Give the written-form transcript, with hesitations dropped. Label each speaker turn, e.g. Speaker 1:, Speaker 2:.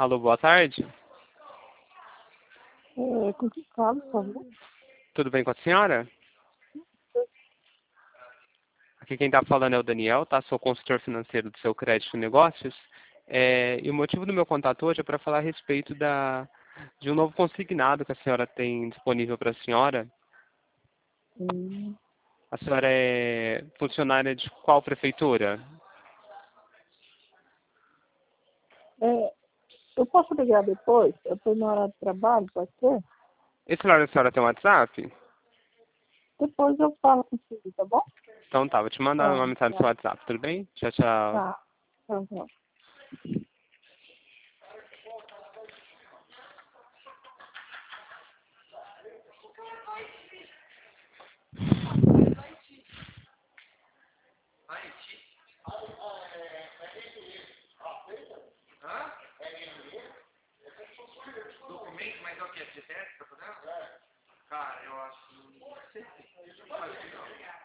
Speaker 1: Alô, boa tarde.
Speaker 2: Com que falo, por favor?
Speaker 1: Tudo bem com a senhora? Aqui quem está falando é o Daniel, tá? Sou consultor financeiro do seu crédito e negócios. E o motivo do meu contato hoje é para falar a respeito de um novo consignado que a senhora tem disponível para a senhora.
Speaker 2: Hum,
Speaker 1: A senhora é funcionária de qual prefeitura?
Speaker 2: eu posso ligar depois? Eu estou na hora de trabalho, pode ser?
Speaker 1: Esse horário a senhora tem um WhatsApp?
Speaker 2: Depois eu falo contigo, tá bom?
Speaker 1: Então tá, vou te mandar uma mensagem no seu WhatsApp, tudo bem? Tchau, tchau.
Speaker 2: Tá. Tá.
Speaker 1: Documento, mas é o que? De teste, tá fazendo? Cara, eu acho que não sei.